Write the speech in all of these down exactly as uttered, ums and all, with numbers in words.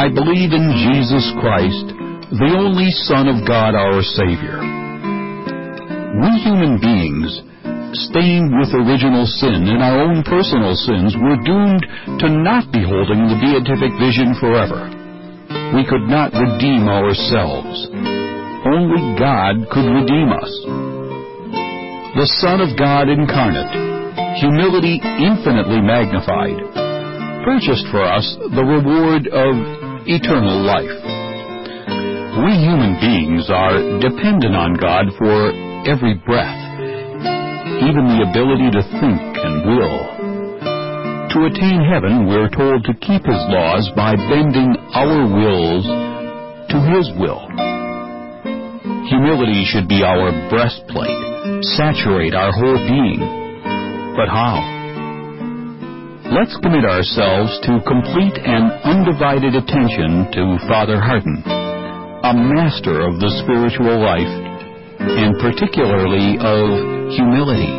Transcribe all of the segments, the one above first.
I believe in Jesus Christ, the only Son of God, our Savior. We human beings, stained with original sin and our own personal sins, were doomed to not beholding the beatific vision forever. We could not redeem ourselves. Only God could redeem us. The Son of God incarnate, humility infinitely magnified, purchased for us the reward of eternal life. We human beings are dependent on God for every breath, even the ability to think and will. To attain heaven, we're told to keep His laws by bending our wills to His will. Humility should be our breastplate, saturate our whole being. But how? Let's commit ourselves to complete and undivided attention to Father Hardon, a master of the spiritual life, and particularly of humility.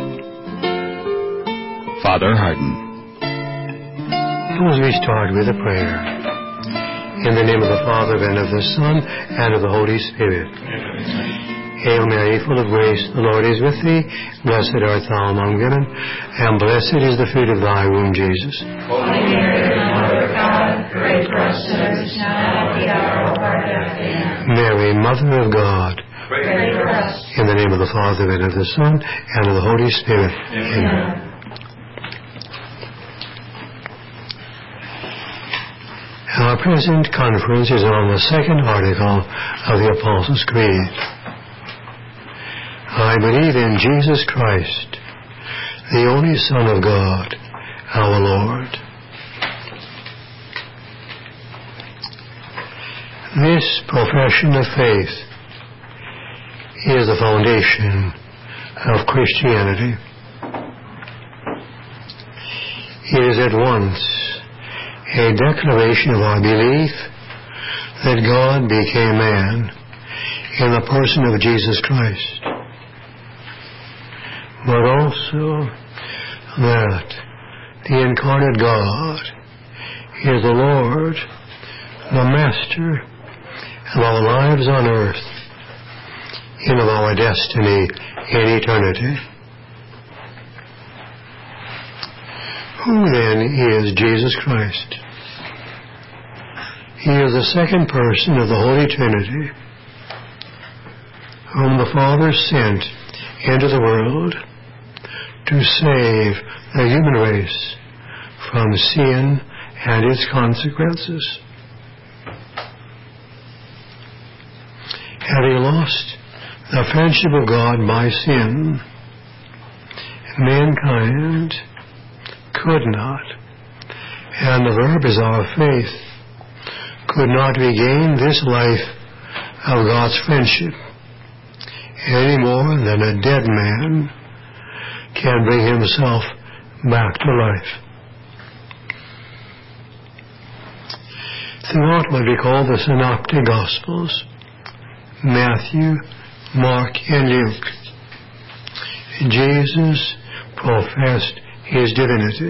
Father Hardon. As we start with a prayer, in the name of the Father, and of the Son, and of the Holy Spirit. Hail Mary, full of grace, the Lord is with thee. Blessed art thou among women, and blessed is the fruit of thy womb, Jesus. Holy Mary, Mother of God, pray for us sinners, now and at the hour of our death. Amen. Mary, Mother of God, pray for us. In the name of the Father, and of the Son, and of the Holy Spirit. Amen. Amen. Our present conference is on the second article of the Apostles' Creed. I believe in Jesus Christ, the only Son of God, our Lord. This profession of faith is the foundation of Christianity. It is at once a declaration of our belief that God became man in the person of Jesus Christ, but also that the incarnate God is the Lord, the Master of our lives on earth and of our destiny in eternity. Who then is Jesus Christ? He is the second person of the Holy Trinity, whom the Father sent into the world to save the human race from sin and its consequences. Having lost the friendship of God by sin, mankind could not, and the verb is our faith, could not regain this life of God's friendship any more than a dead man can bring himself back to life. Throughout what we call the Synoptic Gospels, Matthew, Mark, and Luke, Jesus professed His divinity.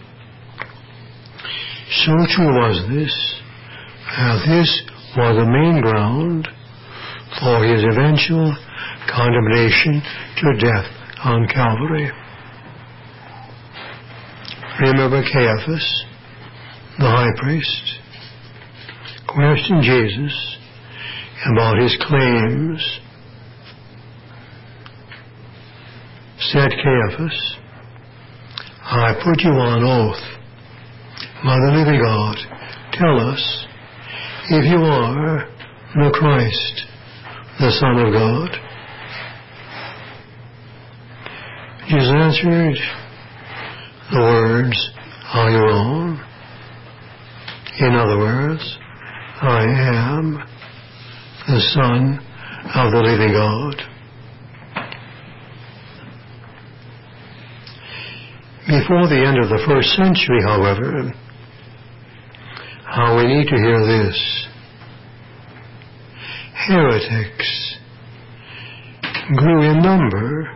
So true was this, that this was the main ground for His eventual condemnation to death on Calvary. Remember Caiaphas, the high priest, questioned Jesus about His claims. Said Caiaphas, I put you on oath by the living God. Tell us if you are the Christ, the Son of God. Jesus answered, the words are your own. In other words, I am the Son of the living God. Before the end of the first century, however, how we need to hear this. Heretics grew in number.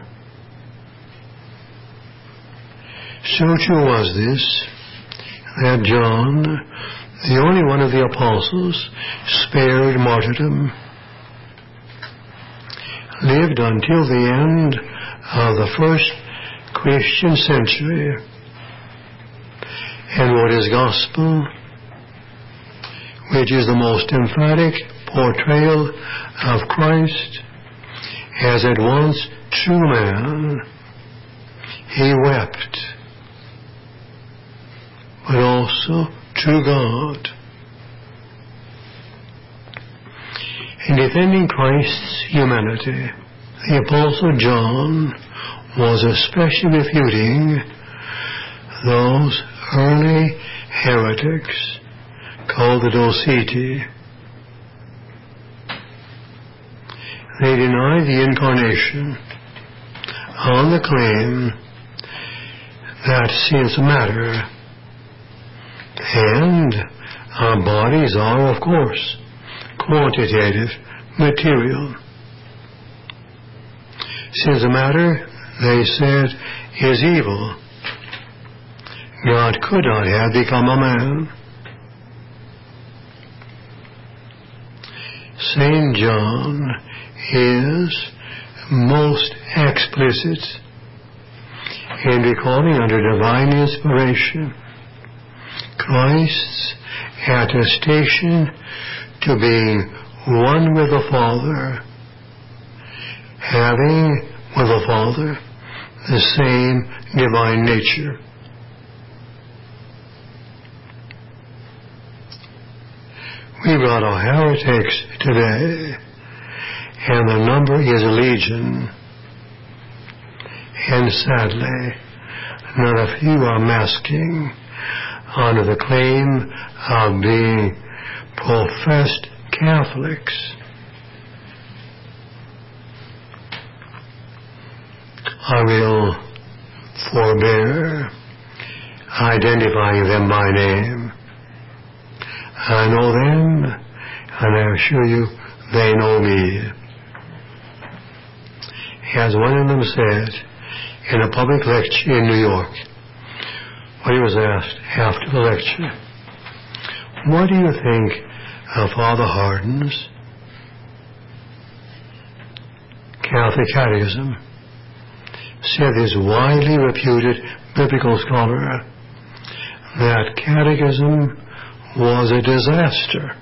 So true was this that John, the only one of the apostles spared martyrdom, lived until the end of the first Christian century, and wrote his gospel, which is the most emphatic portrayal of Christ as at once true man. He wept, but also true God. In defending Christ's humanity, the Apostle John was especially refuting those early heretics called the Doceti. They denied the incarnation on the claim that sins matter, and our bodies are, of course, quantitative material. Since matter, they said, is evil, God could not have become a man. Saint John is most explicit in recalling under divine inspiration Christ's attestation to being one with the Father, having with the Father the same divine nature. We brought our heretics today, and the number is legion. And sadly, not a few are masking under the claim of being professed Catholics. I will forbear identifying them by name. I know them, and I assure you, they know me. As one of them said in a public lecture in New York, when he was asked after the lecture, what do you think of Father Hardin's Catholic Catechism? Said this widely reputed biblical scholar that catechism was a disaster.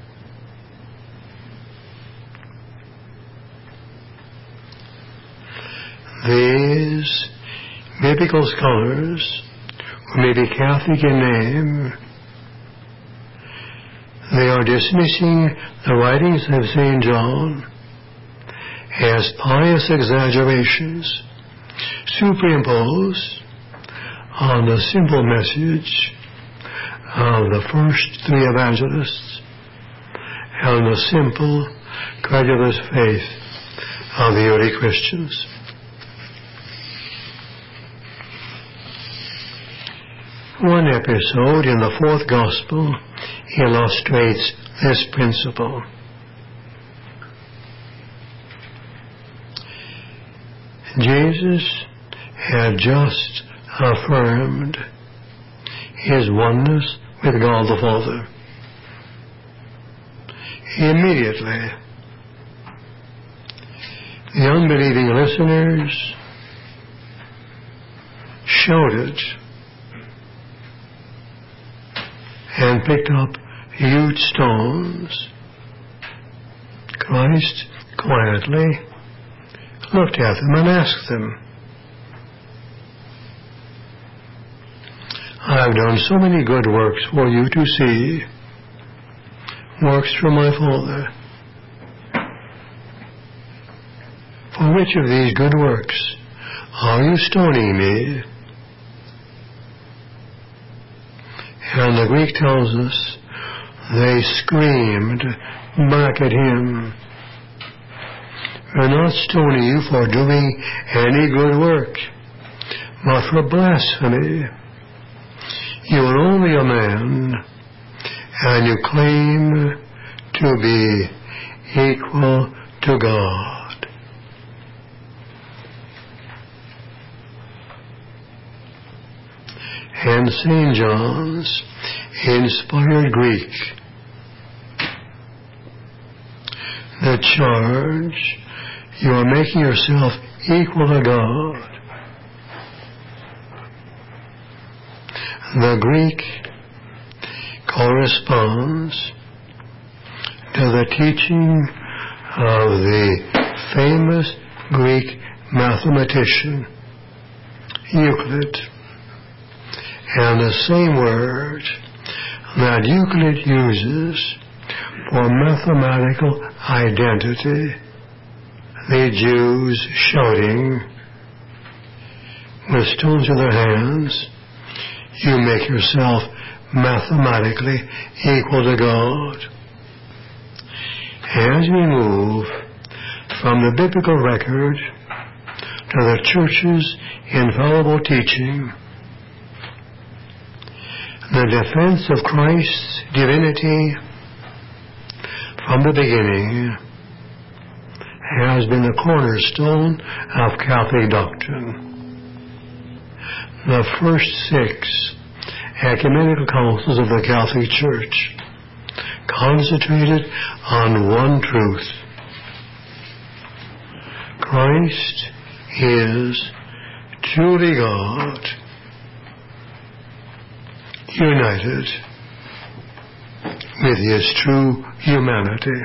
These biblical scholars, who may be Catholic in name, they are dismissing the writings of Saint John as pious exaggerations superimposed on the simple message of the first three evangelists and the simple, credulous faith of the early Christians. One episode in the fourth gospel illustrates this principle. Jesus had just affirmed his oneness with God the Father. Immediately, the unbelieving listeners shouted and picked up huge stones. Christ quietly looked at them and asked them, I've done so many good works for you to see, works from my Father. For which of these good works are you stoning me? And the Greek tells us they screamed back at him, we're not stoning you for doing any good work, but for blasphemy. You are only a man, and you claim to be equal to God. And Saint John's inspired Greek. The charge, you are making yourself equal to God. The Greek corresponds to the teaching of the famous Greek mathematician Euclid, and the same word that Euclid uses for mathematical identity, the Jews shouting with stones in their hands, you make yourself mathematically equal to God. As we move from the biblical record to the Church's infallible teaching, the defense of Christ's divinity from the beginning has been the cornerstone of Catholic doctrine. The first six ecumenical councils of the Catholic Church concentrated on one truth. Christ is truly God, united with his true humanity.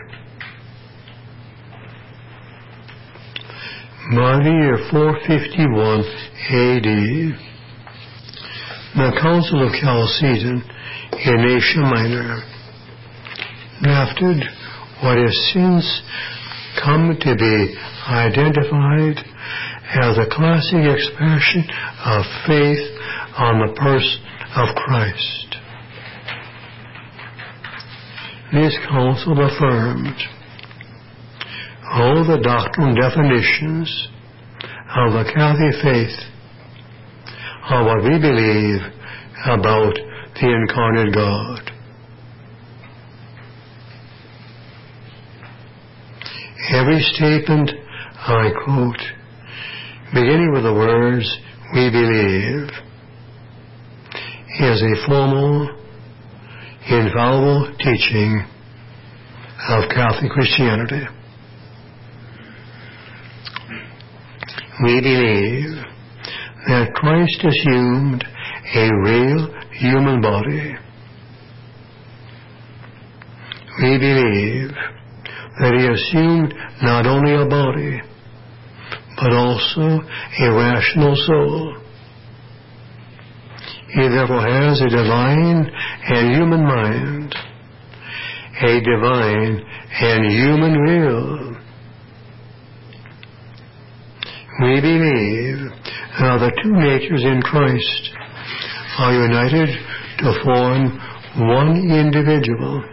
By the year four fifty-one A D, the Council of Chalcedon in Asia Minor drafted what has since come to be identified as a classic expression of faith on the person of Christ. This council affirmed all the doctrinal definitions of the Catholic faith of what we believe about the incarnate God. Every statement I quote, beginning with the words, we believe, is a formal, infallible teaching of Catholic Christianity. We believe that Christ assumed a real human body. We believe that he assumed not only a body, but also a rational soul. He therefore has a divine and human mind, a divine and human will. We believe that the two natures in Christ are united to form one individual.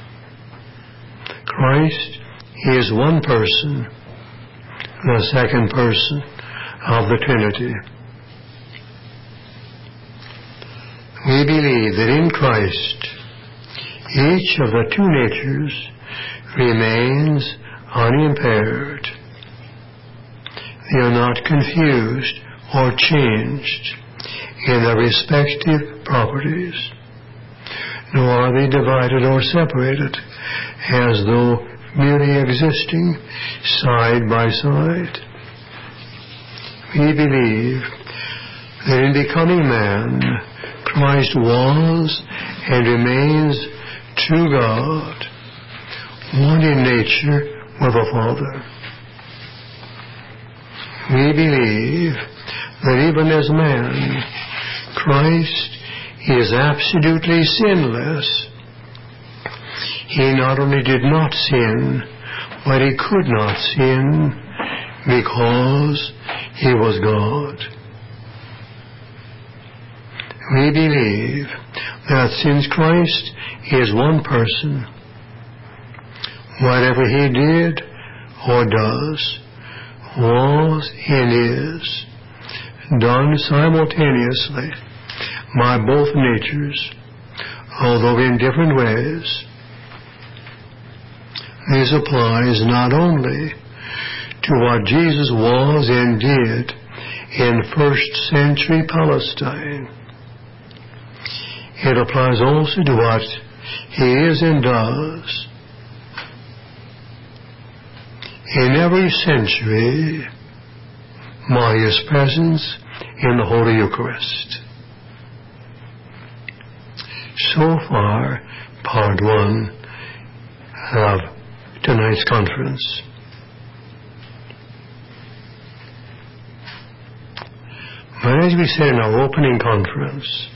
Christ is one person, the second person of the Trinity. We believe that in Christ, each of the two natures remains unimpaired. They are not confused or changed in their respective properties, nor are they divided or separated as though merely existing side by side. We believe that in becoming man, Christ was and remains true God, one in nature with the Father. We believe that even as man, Christ is absolutely sinless. He not only did not sin, but he could not sin because he was God. We believe that since Christ is one person, whatever he did or does was and is done simultaneously by both natures, although in different ways. This applies not only to what Jesus was and did in first century Palestine. it applies also to what He is and does. In every century, by His presence in the Holy Eucharist. So far, part one of tonight's conference. But as we said in our opening conference,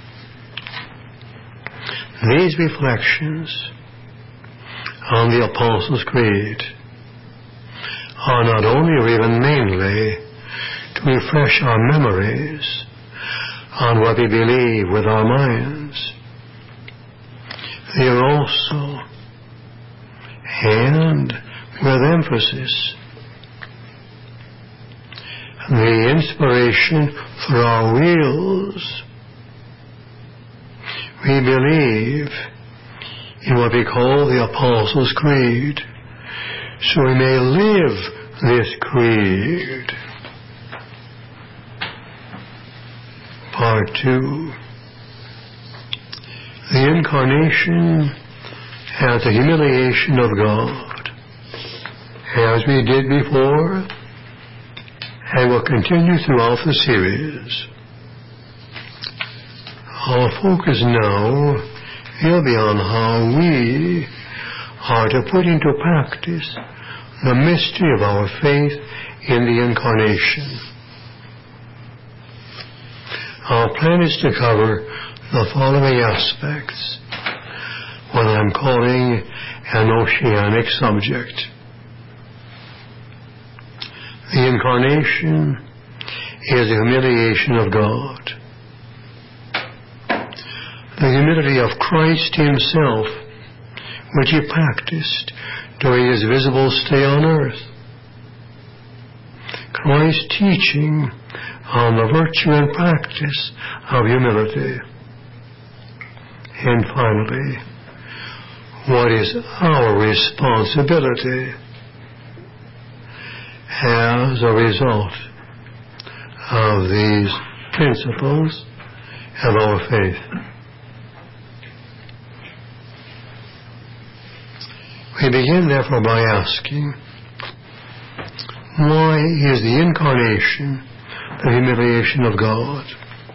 these reflections on the Apostles' Creed are not only or even mainly to refresh our memories on what we believe with our minds. They are also, and with emphasis, the inspiration for our wills. We believe in what we call the Apostles' Creed, so we may live this creed. Part two. The Incarnation and the humiliation of God, as we did before, and will continue throughout the series. Our focus now will be on how we are to put into practice the mystery of our faith in the Incarnation. Our plan is to cover the following aspects, what I'm calling an oceanic subject. The Incarnation is the humiliation of God. The humility of Christ Himself, which He practiced during His visible stay on earth. Christ's teaching on the virtue and practice of humility. And finally, what is our responsibility as a result of these principles of our faith? We begin therefore by asking, why is the Incarnation the humiliation of God?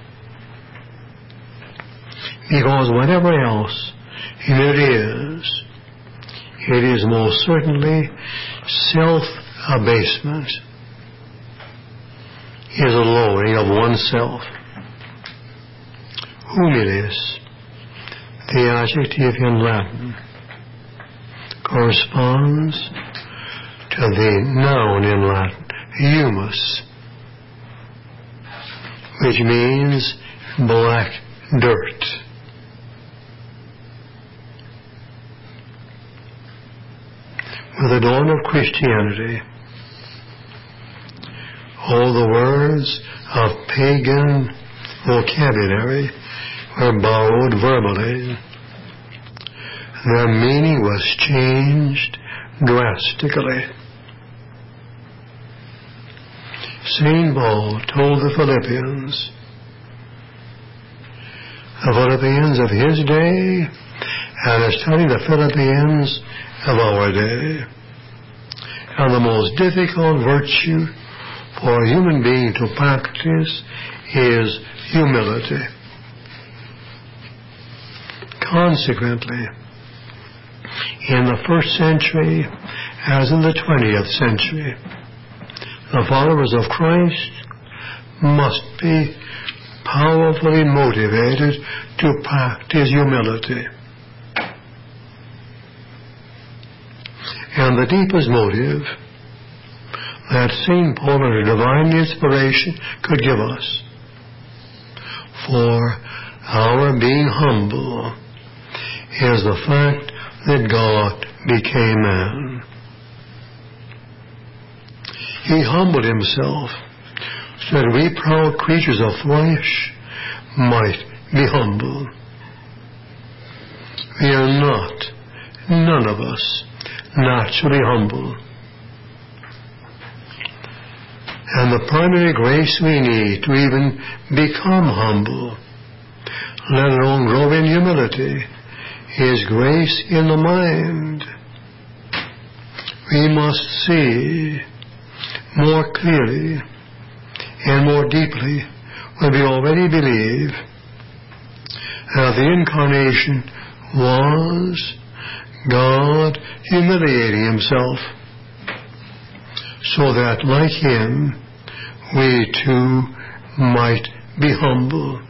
Because whatever else humility is, it is most certainly self-abasement, is a lowering of oneself. Humilis, the adjective in Latin, corresponds to the noun in Latin, humus, which means black dirt. With the dawn of Christianity, all the words of pagan vocabulary were borrowed verbally. Their meaning was changed drastically. Saint Paul told the Philippians, the Philippians of his day, and is telling the Philippians of our day, and the most difficult virtue for a human being to practice is humility. Consequently, in the first century, as in the twentieth century, the followers of Christ must be powerfully motivated to practice humility. And the deepest motive that Saint Paul, under divine inspiration, could give us for our being humble is the fact that God became man. He humbled Himself so that we proud creatures of flesh might be humble. We are not, none of us, naturally humble. And the primary grace we need to even become humble let alone grow in humility, is grace in the mind. We must see more clearly and more deeply when we already believe that the Incarnation was God humiliating Himself, so that, like Him, we too might be humble.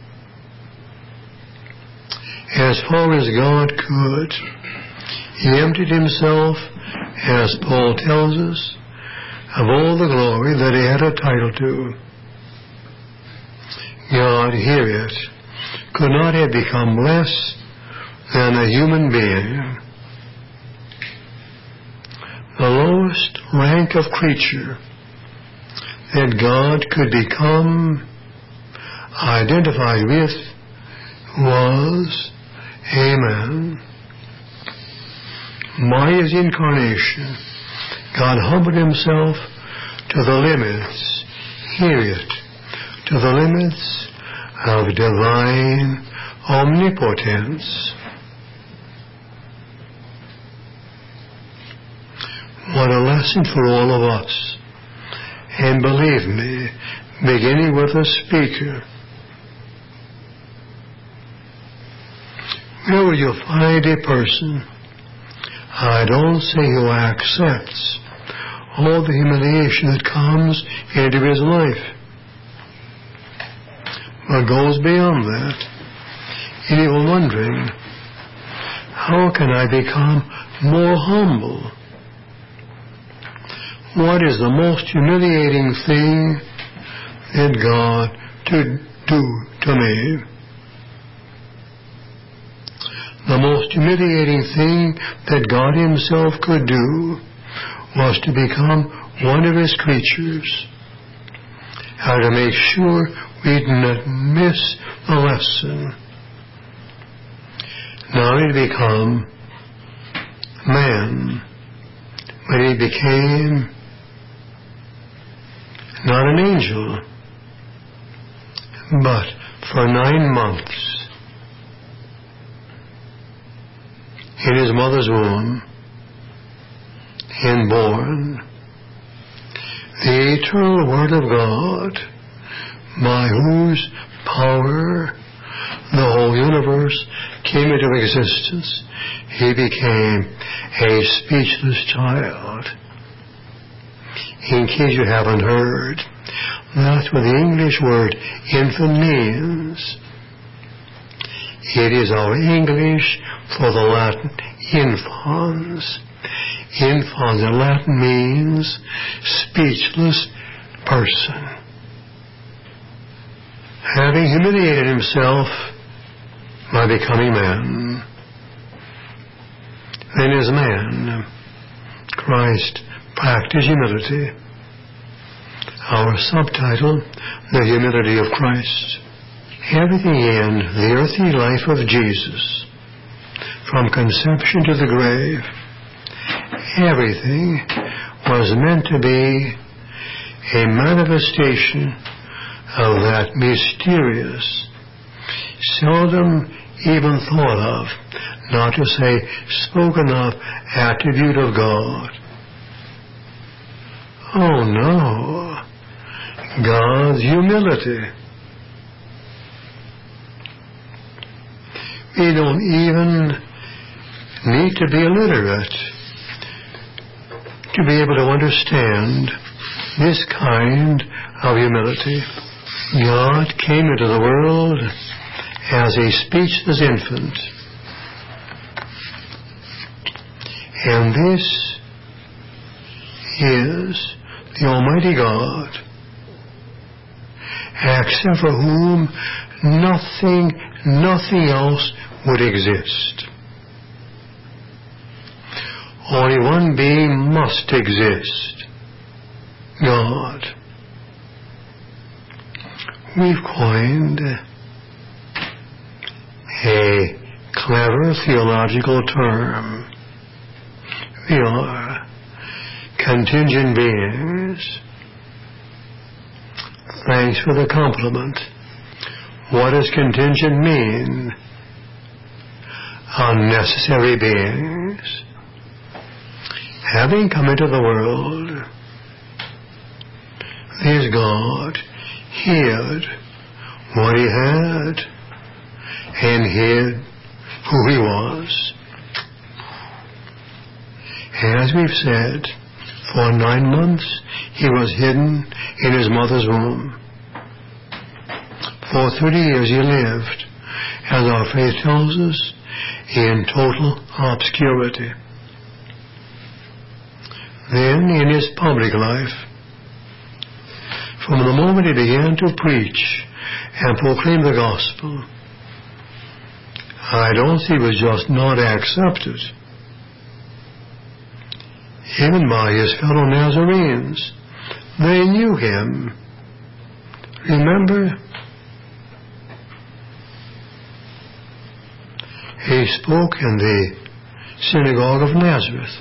As far as God could, He emptied Himself, as Paul tells us, of all the glory that He had a title to. God, hear it, could not have become less than a human being. The lowest rank of creature that God could become identified with was a man. By His incarnation, God humbled Himself to the limits, hear it, to the limits of divine omnipotence. What a lesson for all of us. And believe me, beginning with the speaker, where will you find a person, I don't say who accepts all the humiliation that comes into his life, but goes beyond that, and even wondering, how can I become more humble? What is the most humiliating thing that God to do to me? The most humiliating thing that God Himself could do was to become one of His creatures. How to make sure we did not miss the lesson. Not only to become man, but He became not an angel, but for nine months in His mother's womb, and born, the eternal Word of God, by whose power the whole universe came into existence, He became a speechless child. In case you haven't heard, that's what the English word infant means. It is our English for the Latin infans. Infans in Latin means speechless person. Having humiliated Himself by becoming man, then as man, Christ practiced humility. Our subtitle, The Humility of Christ. Everything in the earthly life of Jesus, from conception to the grave, everything was meant to be a manifestation of that mysterious, seldom even thought of, not to say spoken of, attribute of God. Oh no, God's humility. We don't even need to be illiterate to be able to understand this kind of humility. God came into the world as a speechless infant, and this is the Almighty God, except for whom nothing, nothing else would exist. Only one being must exist, God. We've coined a clever theological term. We are contingent beings. Thanks for the compliment. What does contingent mean? Unnecessary beings. Having come into the world, this God hid what he had and hid who he was. As we've said, for nine months he was hidden in his mother's womb. For thirty years he lived, as our faith tells us, in total obscurity. Then, in his public life, from the moment he began to preach and proclaim the gospel, I don't see he was just not accepted, even by his fellow Nazarenes. They knew him. Remember? He spoke in the synagogue of Nazareth.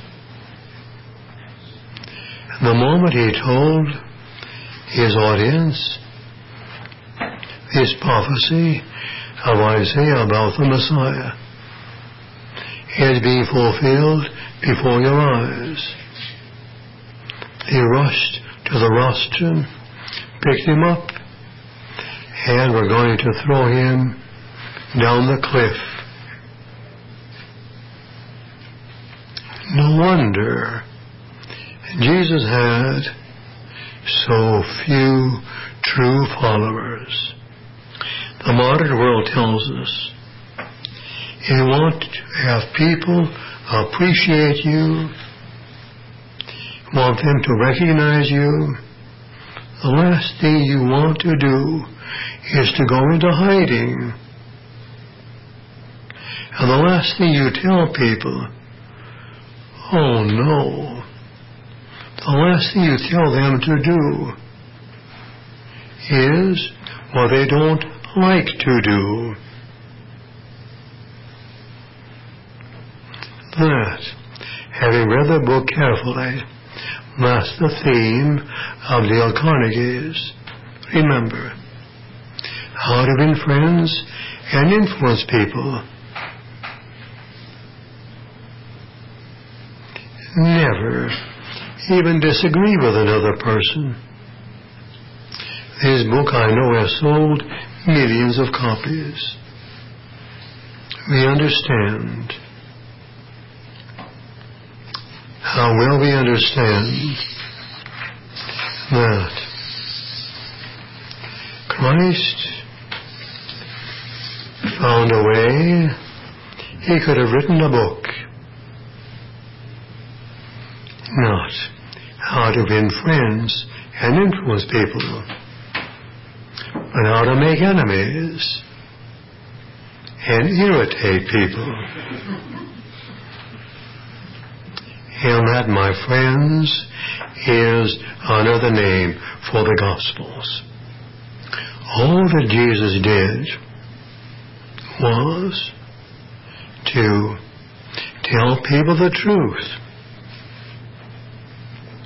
The moment he told his audience this prophecy of Isaiah about the Messiah is being fulfilled before your eyes, they rushed to the rostrum, picked him up, and were going to throw him down the cliff. No wonder Jesus had so few true followers. The modern world tells us if you want to have people appreciate you, want them to recognize you, the last thing you want to do is to go into hiding. And the last thing you tell people, oh no, the last thing you tell them to do is what they don't like to do. That, having read the book carefully, that's the theme of Dale Carnegie's. Remember, how to win friends and influence people. Never even disagree with another person. This book, I know, has sold millions of copies. We understand. How well we understand that Christ found a way he could have written a book, not how to win friends and influence people, but how to make enemies and irritate people. And that, my friends, is another name for the Gospels. All that Jesus did was to tell people the truth.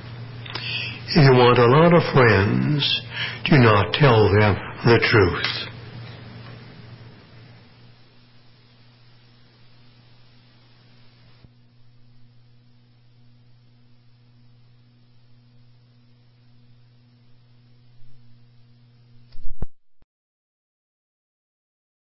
If you want a lot of friends, do not tell them the truth.